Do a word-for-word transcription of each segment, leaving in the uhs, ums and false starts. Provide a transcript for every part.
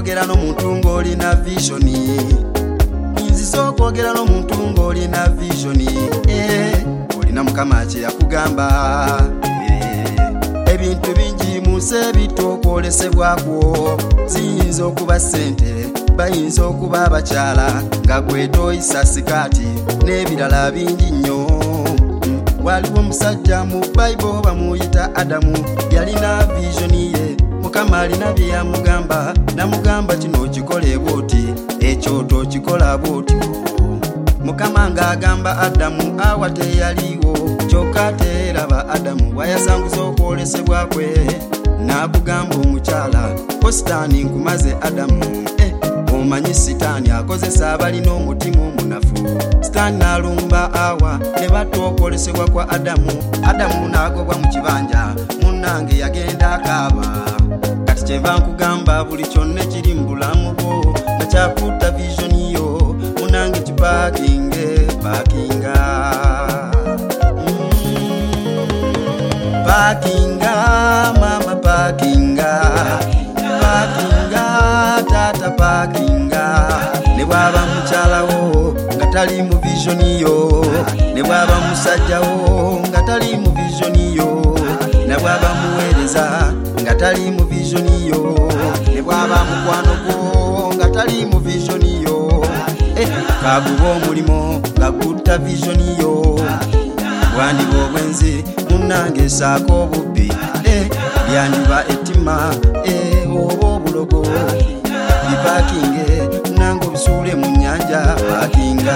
okwogera n'omuntu ng'olina visioni nziza okwogera n'omuntu ng'olina visioni eh, olina mukama kye yakugamba eh, ebintu bingi munsi ebitookwolesebwako ziyinza okuba ssente bayinza okuba abakyala nga gwe toyisa sikaati n'ebirala bingi nnyo. Waliwo omusajja mu Bible bamuyita Adamu yalina visioni ye mukama alina bye yamugamba namugamba kino kikole bwoti ekyo tokikola bwotyo. Mukama ng'agamba Adamu awa teyaliwo kyokka teeraba Adamu wayasanguza okwolesebwa kwe n'akugamba omukyala ko sitaani nkumaze Adamu eh, omanyi sitaani akozesa abalina omutima omunafu. Sitaani n'alumba awa ne batta okwolesebwa kwa Adamu. Adamu n'agobwa mu kibanja munnange yagenda akaaba. Kati kyenva nkugamba buli kyonna ekiri mu bulamu bwo nga kyakutta visioni yo munnange kipaakinge paakinga mm, paakinga mama paakinga paakinga tata paakinga ne bwaba mukyalawo nga tali mu visioni yo ne bwaba musajjawo nga tali mu visioni yo ne bwaba muweereza nga tali mu visioni yo ne bwaba mukwano gwo nga tali mu visioni yo eh, kaguba omulimo nga gutta visioni yo bwandiba obwenzi munnange saako obubbi eh, byandiba ettima eh, oba obulogo bipakinge munnange obisuule mu nnyanja pakinga.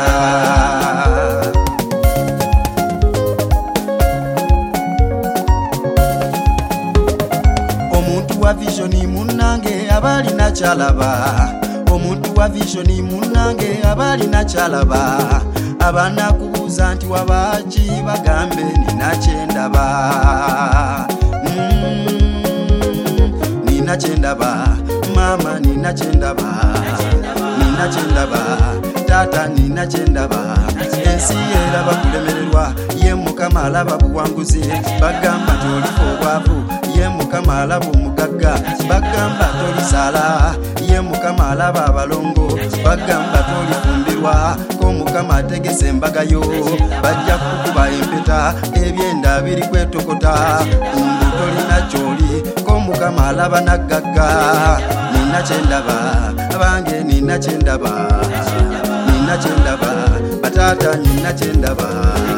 Omuntu wa visioni munnange aba alina kyalaba. Omuntu wa visioni munnange aba alina kyalaba. Abaana kubuuza nti wabaki bagambe nina kyendaba mm, nina kyendaba mama nina kyendaba nina kyendaba tata nina kyendaba. Ensi eraba kulemererwa ye mukama alaba buwanguzi bagamba tolifa obwavu ye mukama alaba omugagga bagamba tolisala ye mukama alaba abalongo bagamba tolifumbirwa ko mukama ategese embaga yo bajja kukuba empeta ebyenda biri kwetokota mbu tolina kyoli ko mukama alaba naggagga. Nina kyendaba abange nina kyendaba nina kyendaba batata nina kyendaba.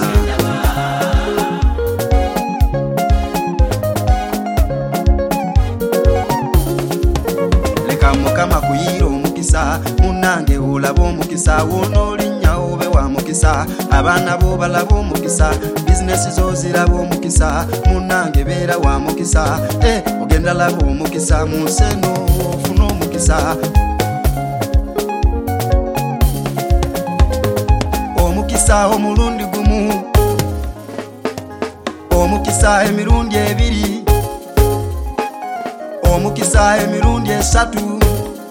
Leka mukama kuyiira omukisa munnange olaba omukisa wonoolinnya obe wa mukisa abaana bo balaba omukisa bizinesi zo ziraba omukisa munnange beera wa mukisa eh, ogenda laba omukisa mu nsi eno ofuna omukisa. Omukisa omulundi gumu omukisa emirundi ebiri omukisa emirundi esatu.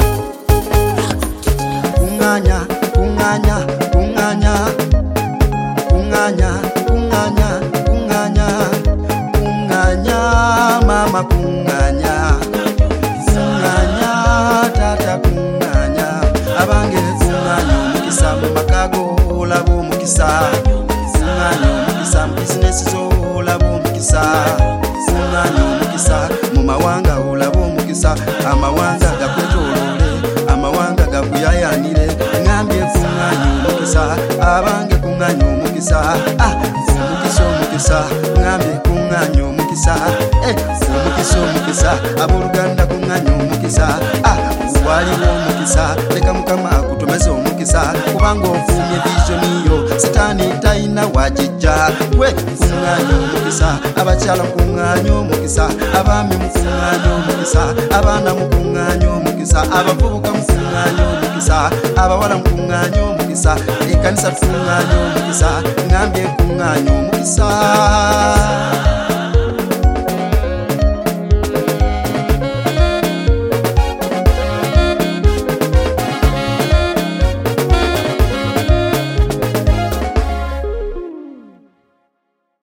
Kuŋŋaanya kuŋŋaanya kuŋŋaanya kuŋŋaanya kuŋŋaanya kuŋŋaanya kuŋŋaanya mama kuŋŋaanya kuŋŋaanya tata kuŋŋaanya abange kuŋŋaanya omukisa mu makago olaba omukisa kuŋŋaanya omukisa mu bizinesi zo olaba omukisa kuŋŋaanya omukisa mu mawanga olaba omukisa amawanga gakwetooloole amawanga gakuyayanire ngambye kuŋŋaanya omukisa abange kuŋŋaanya omukisa ah, omukisa omukisa ngambye kuŋŋaanya omukisa eh, omukisa omukisa abooluganda kuŋŋaanya omukisa ah, waliwo omukisa leka mukama akutomeze omukisa kubanga ofuumye visioni yo sitaani talina wagijja gwe kuŋŋaanya omukisa abakyala kuŋŋaanya omukisa abaami mukuŋŋaanya omukisa abaana mukuŋŋaanya omukisa abavubuka mukuŋŋaanya omukisa abawala mukuŋŋaanya omukisa ekkanisa tukuŋŋaanya omukisa ngambye kuŋŋaanya omukisa.